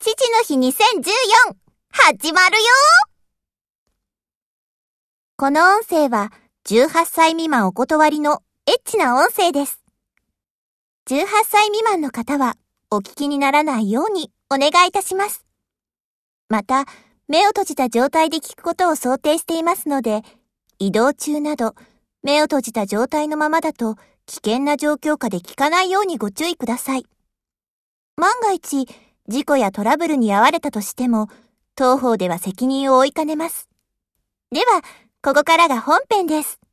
父の日2014始まるよ。この音声は18歳未満お断りのエッチな音声です。18歳未満の方はお聞きにならないようにお願いいたします。また、目を閉じた状態で聞くことを想定していますので、移動中など目を閉じた状態のままだと危険な状況下で聞かないようにご注意ください。万が一、事故やトラブルに遭われたとしても、当方では責任を負いかねます。では、ここからが本編です。